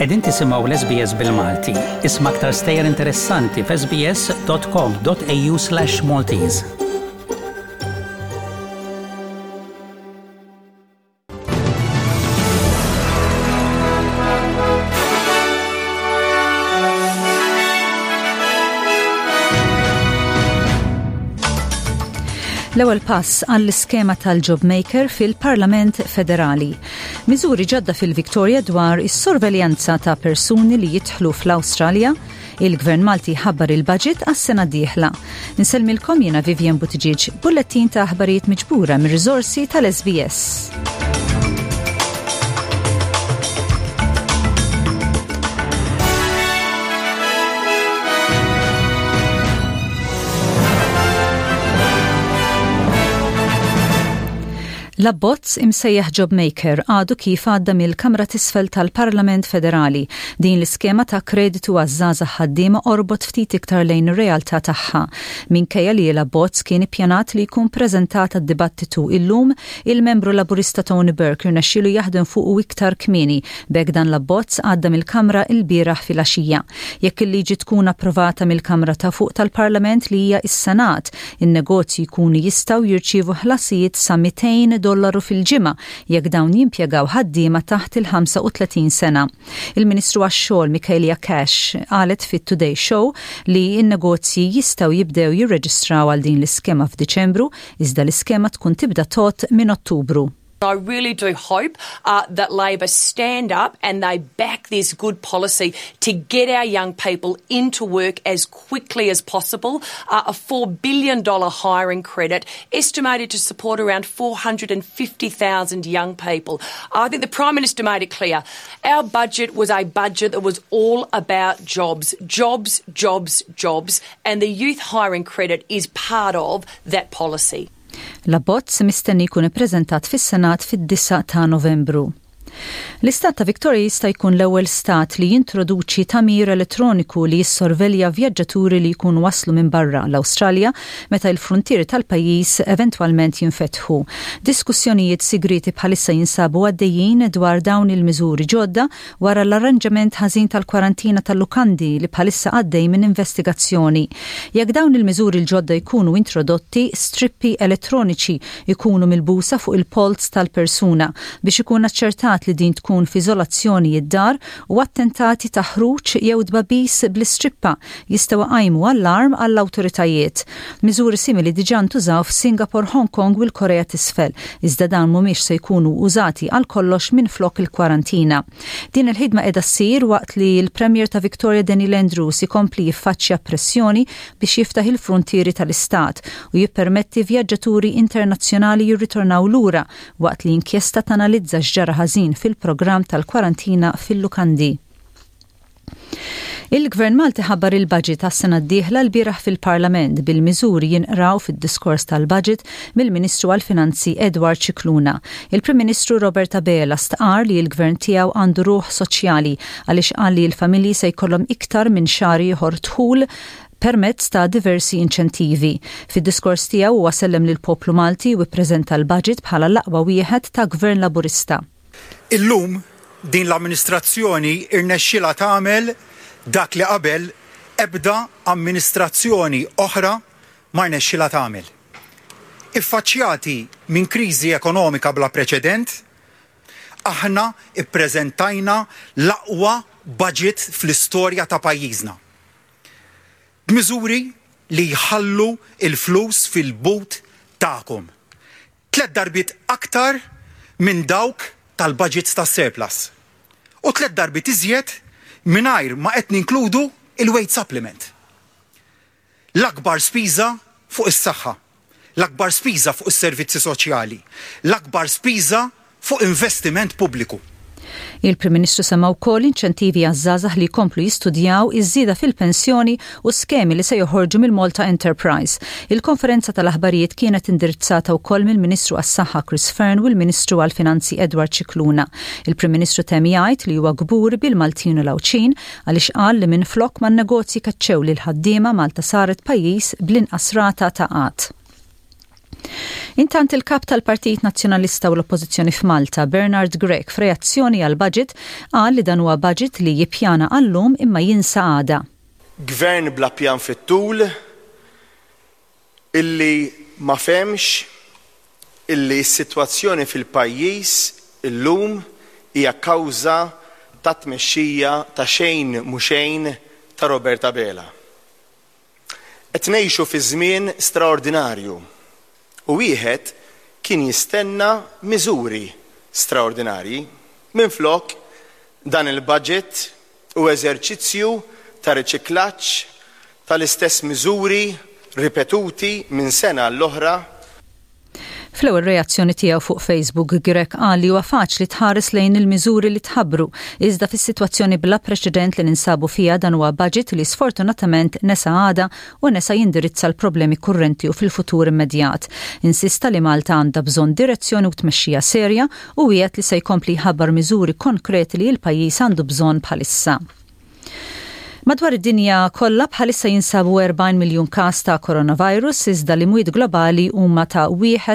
Qegħdin tisimgħu l-SBS bil-Malti. Isma' aktar stejjer interessanti f'sbs.com.au/Maltese. L-ewwel pass għall-iskema tal-Job Maker fil-Parlament Federali. Miżuri ġodda fil-Victoria dwar is-sorveljanza ta' persuni li jidħlu fl-Awstralja. Il-Gvern Malti ħabbar il-budget għas-sena d-dieħla. Ninsellmilkom jiena Vivian Buttigieg, bulletin ta' aħbarijiet miġbura mir-riżorsi tal-SBS. L-abbozz imsejjaħ Job Maker għadu kif għadda mill-Kamra t'isfel tal-Parlament Federali. Din l-iskema ta' kreditu għaż-żgħażagħ ħaddiema orbot ftit iktar lejn ir-realtà tagħha. Minkejja li l-abbozz kien ippjanat li jkun preżentat għad-dibattitu illum, il-membru Laburista Tony Burke irnexxielu jaħdem fuqu iktar kmieni b'hekk dan l-abbozz għadda mill-Kamra l-bieraħ fil-għaxija. Jekk il-liġi tkun approvata mill-Kamra ta' fuq tal-Parlament li hija is-Senat, in-negozji jkunu jistgħu jirċievu ħlasijiet sa $200 fil-ġimgħa jekk dawn jimpjegaw ħaddiema taħt il-35 sena. Il-Ministru għax-xogħol Michaelia Cash qalet fit-Today Show li n-negozji jistgħu jibdew jirreġistraw għal din l-iskema f'Diċembru iżda l-iskema tkun tibda tot minn Ottubru. I really do hope that Labor stand up and they back this good policy to get our young people into work as quickly as possible. A $4 billion hiring credit estimated to support around 450,000 young people. I think the Prime Minister made it clear. Our budget was a budget that was all about jobs, jobs, jobs, jobs, and the youth hiring credit is part of that policy. L-abbozz mistenni jkun ippreżentat fis-Senat fid-9 ta' Novembru. L-istat ta' Victoria jista' jkun l-ewwel stat li jintroduċi tamir elettroniku li jissorvelja vjaġġaturi li jkunu waslu minn barra l-Awstralja meta l-frontieri tal-pajjiż eventwalment jinfetħu. Diskussjonijiet sigriti bħalissa jinsabu għaddejjin dwar dawn il-miżuri ġodda wara l-arranġament ħażin tal-kwarantina tal-lukandi li bħalissa għaddej minn investigazzjoni. Jekk dawn il-miżuri l-ġodda jkunu introdotti, strippi elettroniċi jkunu milbusa fuq il-polz tal-persuna biex ikun aċċertat li din tkun f'izolazzjoni id-dar u attentati ta' ħruġ jew dbabis bl-istrippa jistgħu għajmu allarm għall-awtoritajiet. Miżuri simili diġà ntużaw f'Singapore, Hong Kong u l-Korea t'isfel, iżda dan mhumiex se jkunu użati għal kollox minflok il-kwarantina. Din il-ħidma qiegħda ssir waqt li l-Premier ta' Victoria Daniel Andrews ikompli jiffaċċja pressjoni biex jiftaħ il-frontieri tal-istat u jippermetti vjaġġaturi internazzjonali jirritornaw lura waqt li inkjesta tanalizza x'ġara ħażin fil-programm tal-kwarantina fil-lukandi. Il-Gvern Malti ħabbar il-budget għas-sena d-dieħla l-bieraħ fil-Parlament bil-miżuri jinqraw fid-diskors tal-budget mill-Ministru għall-Finanzi Edward Cicluna. Il-Prim Ministru Robert Abela stqar li l-Gvern tiegħu għandu ruħ soċjali għaliex qal li l-familji se jkollhom iktar minn xahar ieħor dħul permezz ta' diversi inċentivi. Fid-diskors tiegħu huwa sellem lill-poplu Malti u ppreżenta l-budget bħala l-aqwa wieħed ta' Gvern Laburista. Illum din l-amministrazzjoni irnexxilha tagħmel dak li qabel ebda amministrazzjoni oħra ma rnexxilha tagħmel. Iffaċċjati minn kriżi ekonomika bla preċedent, aħna ippreżentajna l-aqwa budget fl-istorja ta' pajjiżna. B'miżuri li jħallu il-flus fil-but tagħkom. 3 darbiet aktar minn dawk tal-budgets tas-surplus. U 3 darbiet iżjed mingħajr ma qed ninkludu il-wage supplement. L-akbar spiża fuq is-saħħa, l-akbar spiża fuq is-servizzi soċjali, l-akbar spiża fuq investiment pubbliku. Il-Prim Ministru semma wkoll inċentivi għaż-żgħażagħ li jkomplu jistudjaw iż-żieda fil-pensjoni u skemi li se joħorġu mill-Malta Enterprise. Il-konferenza tal-aħbarijiet kienet indirizzata wkoll mill-Ministru għas-Saħħa Chris Fearn u l-Ministru għall-Finanzi Edward Cicluna. Il-Prim Ministru temm jgħid li huwa gbur bil-Maltin u l-Awċin għaliex qal li minflok man-negozji kaċċew lil ħaddiema Malta saret pajjiż bl-inqas rata ta' qatt. Intant il-kap tal-Partit Nazzjonalista u l-Oppożizzjoni f'Malta, Bernard Grech, f'reazzjoni għal budget qal li dan huwa budget li jippjana għallum imma jinsa għada. Gvern bla pjan fit-tul illi ma femx illi s-sitwazzjoni fil-pajjiż illum hija kawża ta' tmexxija ta' xejn mhu xejn ta' Roberta Bela. Qed ngħixu fi żmien straordinarju u wieħed kien jistenna miżuri straordinarji minflok dan il-budget u eżerċizzju ta' riċiklaġġ tal-istess miżuri ripetuti minn sena l-oħra. Fl-ewwel reazzjoni tiegħu fuq Facebook, Grech qal li huwa faċli tħares lejn il-miżuri li tħabbru, iżda fis-sitwazzjoni bla preċedent li ninsabu fiha dan huwa budget li sfortunatament nesa għada u nesa jindirizza l-problemi kurrenti u fil-futur immedjat. Insista li Malta għandha bżonn direzzjoni u tmexxija serja u wieħed li se jkompli jħabbar miżuri konkreti li l-pajjiż għandu bżonn bħalissa. Madwar id-dinja kollha bħalissa jinsabu 40 miljun każ ta' coronavirus iżda l-imwiet globali huma ta'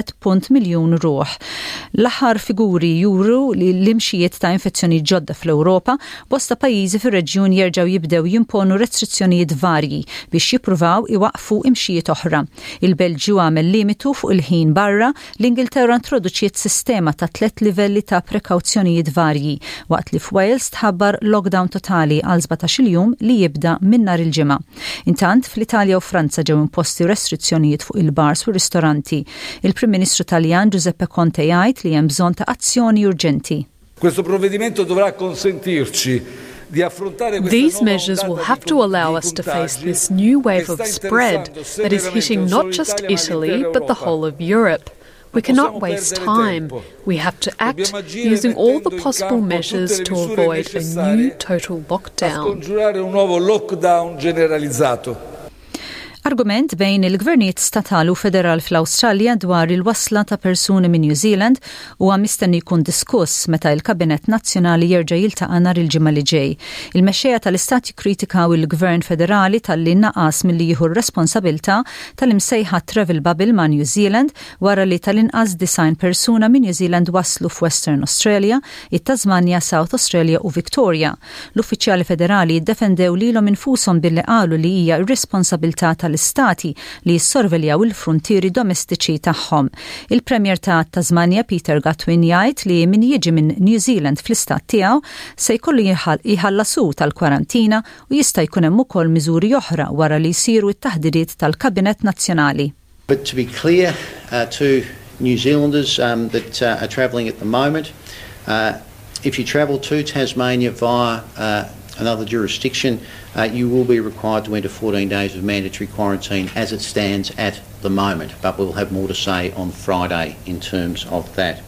1 miljun ruħ. L-aħħar figuri juru li l-imxijiet ta' infezzjoni ġodda fl-Ewropa bosta pajjiżi fir-reġjun jerġgħu jibdew jimponu restrizzjonijiet varji biex jippruvaw iwaqfu imxijiet oħra. Il-Belġju għamel limitu fuq il-ħin barra, l-Ingilterra introduċiet sistema ta' 3 livelli ta' prekawzjonijiet varji, waqt li f'Wales tħabbar lockdown totali għal 17 jum li jibda minn nhar il-ġimgħa. Intant fl-Italja u Franza ġew imposti restrizzjonijiet fuq il-bars u ristoranti. Il-Prim Ministru Taljan Giuseppe Conte jgħid li hemm bżonn ta' azzjoni urġenti. Questo provvedimento dovrà consentirci di affrontare questa These measures will have to allow us to face this new wave of spread that is hitting not just Italy but the whole of Europe. We cannot waste time. We have to act using all the possible measures to avoid a new total lockdown. Scongiurare un nuovo lockdown generalizzato. Argument bejn il-gvernijiet statali u federal fl-Awstralja dwar il-wasla ta' persuni minn New Zealand huwa mistenni jkun diskuss meta il-Kabinett Nazzjonali jerġa' jiltaqa' nhar il-ġimgħa li ġej. Il-mexxejja tal-Istat jikkritikaw il-Gvern Federali talli naqas milli jieħu r-responsabbiltà tal-imsejħa travel bubble ma' New Zealand wara li tal-inqas 90 persuna minn New Zealand waslu f'Western Australia, it-Tasmania, South Australia u Victoria. L-uffiċjali federali jiddefendew lilhom infushom billi qalu li hija r-responsabbiltà tal-istati li jissorveljaw il-frontieri domestiċi tagħhom. Il-Premier ta' Tasmania Peter Gatwin jgħid li min jiġi minn New Zealand fl-istat tiegħu se jkollu jħallasu tal-kwarantina u jista' jkun hemm ukoll miżuri oħra wara li jsiru t-taħdidiet tal-Kabinett Nazzjonali. But to be clear to New Zealanders that are travelling at the moment, if you travel to Tasmania via another jurisdiction, you will be required to enter 14 days of mandatory quarantine as it stands at the moment, but we'll have more to say on Friday in terms of that.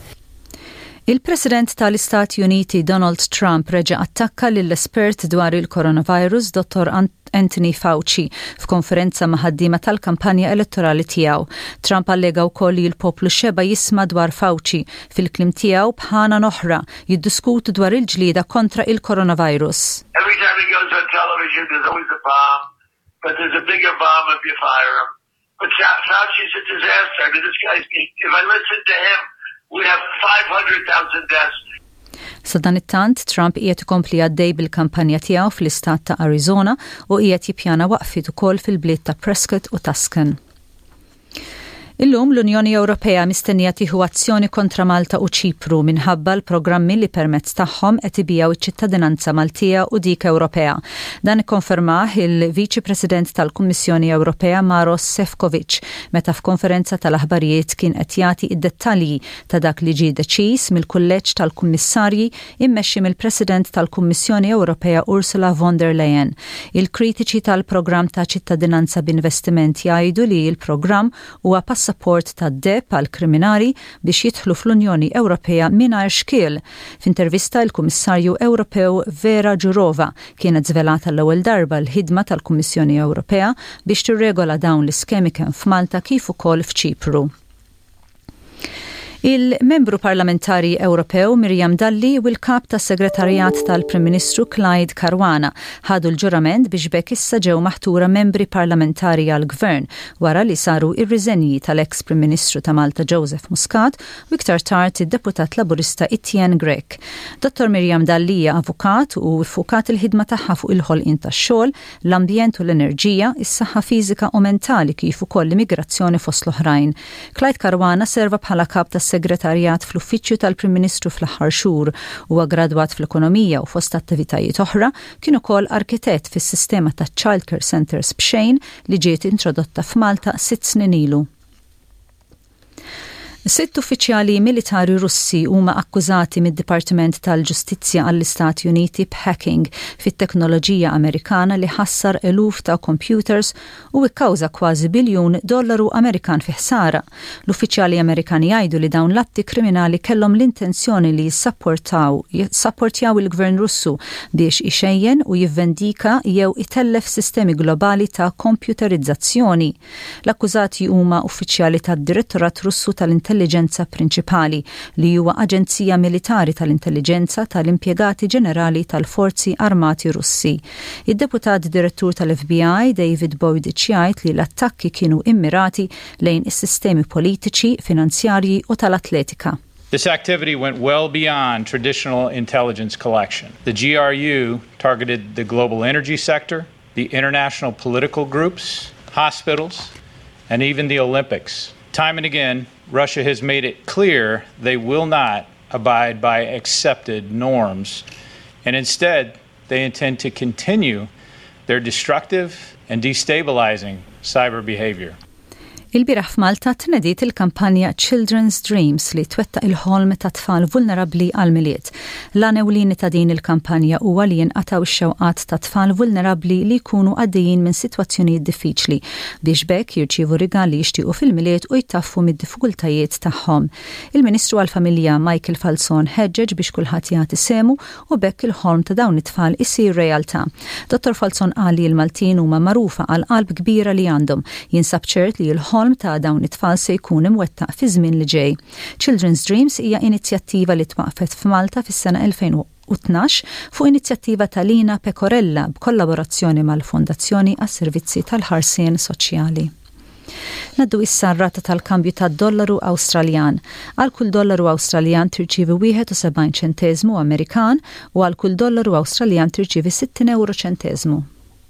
Il-President tal-Istati Uniti Donald Trump reġa' attakka lill-espert dwar il-coronavirus Dr. Anthony Fauci f'konferenza ma' ħaddiema tal-kampanja elettorali tiegħu. Trump allega wkoll li l-poplu xeba jisma' dwar Fauci fil-klim tiegħu bħana oħra jiddiskutu dwar il-ġlieda kontra il-coronavirus. Every time he goes on television there's always a bomb, but there's a bigger bomb if you fire him. But Fauci's a disaster. I mean, this guy's, if I listen to him, we have 500,000 deaths. Sa dan it-tant, Trump qiegħed ikompli għaddej bil-kampanja tiegħu fl-istat ta' Arizona u qiegħed jippjana waqfiet ukoll fil-bliet ta' Prescott u Tuscan. Illum l-Unjoni Ewropea mistennija tieħu azzjoni kontra Malta u Ċipru minħabba l-programmi li permezz tagħhom qed ibijaw iċ-ċittadinanza Maltija u dik Ewropea. Dan ikkonfermah il-Viċi President tal-Kummissjoni Ewropea Maros Sefcovic meta f'konferenza tal-aħbarijiet kien qed jagħti id-dettalji ta' dak li ġie deċiż mill-kulleġġ tal-Kummissarji immexxi mill-President tal-Kummissjoni Ewropea Ursula von der Leyen. Il-kritiċi tal-programm ta' ċittadinanza b'investiment jgħidu li l-programm huwa support ta' DEP għal kriminali biex jidħlu fl-Unjoni Ewropea mingħajr xkiel. F'intervista l-Kummissarju Ewropew Vera Jourova kienet żvelata l-ewwel darba l-ħidma tal-Kummissjoni Ewropea biex tirregola dawn l-iskemi kemm f'Malta kif ukoll f'Ċipru. Il-membru parlamentari Ewropew Miriam Dalli u l-kap tas segretarjat tal-Prim Ministru Clyde Caruana ħadu l-ġurament biex bekk issa ġew maħtura membri parlamentari għall-Gvern wara li saru ir-riżenji tal-ex Prim Ministru ta' Malta Joseph Muscat u iktar tard id-deputat laburista Etienne Grech. Dr. Miriam Dalli hija avukat u ffukat il-ħidma tagħha fuq il-ħolqien tax-xogħol, l-ambjent u l-enerġija, is-saħħa fiżika u mentali kif ukoll l-immigrazzjoni fost l-oħrajn. Clyde Caruana serva bħala kap tas-segretarjat fl-uffiċċju tal-Prim Ministru fl-aħħar xhur huwa gradwat fl-ekonomija u fost attivitajiet oħra, kien ukoll arkitett fis-sistema ta' Childcare Centers b'Xejn li ġiet introdotta f'Malta 6 snin ilu. 6 uffiċjali militari Russi huma akkużati mid-Dipartiment tal-Ġustizzja għall-Istati Uniti b'hacking fit-teknoloġija Amerikana li ħassar eluf ta' computers u ikkawża kważi $1 biljun Amerikan fi ħsara. L-uffiċjali Amerikani jgħidu li dawn l-atti kriminali kellhom l-intenzjoni li jissapportjaw il-Gvern Russu biex ixejjen u jivvendika jew itellef sistemi globali ta' kompjuterizzazzjoni. L-akkużati huma uffiċjali tad-Direttorat Russu tal-Intelligenza Prinċipali li huwa aġenzija militari tal-intelligenza tal-impjegati ġenerali tal-Forzi Armati Russi. Id-deputat direttur tal-FBI David Bowditch jgħid li l-attakki kienu immirati lejn is-sistemi politiċi, finanzjarji u tal-atletika. This activity went well beyond traditional intelligence collection. The GRU targeted the global energy sector, the international political groups, hospitals, and even the Olympics. Time and again, Russia has made it clear they will not abide by accepted norms, and instead they intend to continue their destructive and destabilizing cyber behavior. Il-biraħ f'Malta tnediet il-kampanja Children's Dreams li twettaq il-ħolm ta' tfal vulnerabbli għal-miliet. L-għanewlini ta' din il-kampanja huwa li jinqataw ix-xewqat ta' tfal vulnerabbli li jkunu għaddejjin minn sitwazzjonijiet diffiċli biex bekk jirċievu rigali jixtiequ fil-miliet u jtaffu mid-diffikultajiet tagħhom. Il-Ministru għall-Familja Michael Falzon ħeġġeġ biex kulħadd jagħti semu u bekk il-ħolm ta' dawn it-tfal isir realtà. Dr. Falzon qal li l-Maltin huma magħrufa għal qalb kbira li għandhom. Jinsab ċert li l-ħolm ta' dawn it-tfal se jkun imwettaq fi żmien li ġej. Children's Dreams hija inizjattiva li twaqfet f'Malta fis-sena 2012 fuq inizjattiva ta' Lina Pecorella b'kollaborazzjoni mal-Fondazzjoni għas-Servizzi tal-Ħarsien Soċjali. Naddu issa r-rata tal-kambju tad-dollaru Awstraljan. Għal kull dollaru Awstraljan tirċievi 71 ċenteżmu Amerikan u għal kull dollaru Awstraljan tirċievi 60 euro ċenteżmu.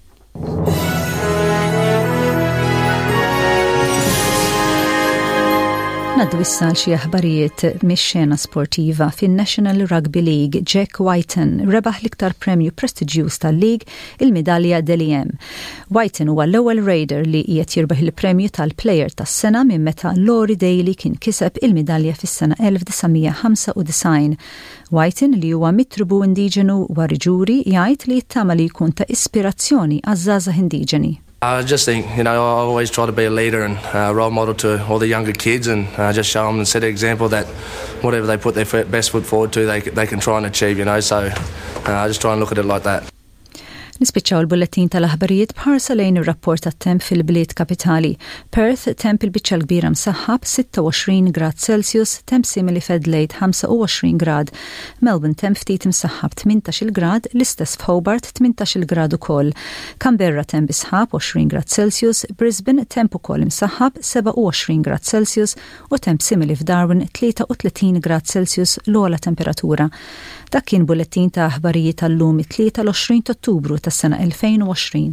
Naddu issa xi aħbarijiet mix-xena sportiva fin-National Rugby League. Jack Wighton rebaħ l-iktar premju prestiġjuż tal-lig, il-medalja Deli-M. Wighton huwa l-ewwel Raider li qiegħed jirbaħ il-premju tal-Plejer tas-sena minn meta Lori Daly kien kiseb il-medalja fis-sena 1995. Wighton li huwa mit-tribu indiġenu Wariġuri jgħid li jittama li jkun ta' ispirazzjoni għaż-żgħażagħ indiġeni. I just think, I always try to be a leader and role model to all the younger kids and just show them and set an example that whatever they put their best foot forward to, they can try and achieve, so I just try and look at it like that. Nispiċċaw il-bulletin tal-aħbarijiet bħarsa lejn ir-rapport tat-temp fil-bliet kapitali. Perth temp il-biċċa l-kbira msaħħab 26 grad Celsius, temp simili f'Adelaide 25 grad. Melbourne temp ftit msaħħab 18 grad, l-istess f'Hobart 18 grad ukoll. Canberra temp isħab 20 grad Celsius, Brisbane temp ukoll msaħħab 27 grad Celsius u temp simili f'Darwin 33 grad Celsius l-ogħla temperatura. Dak kien bulletin ta' aħbarijiet tal-lum 23 Ottubru tas-sena 2020.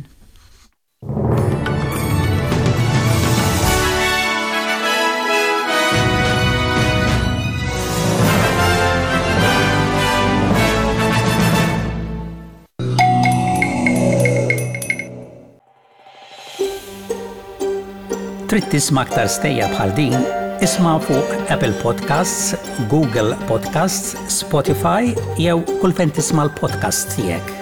Trid tisma' aktar stejja bħal din? Isma' fuq Apple Podcasts, Google Podcasts, Spotify jew kull fejn tisma' l-podcast tiegħek.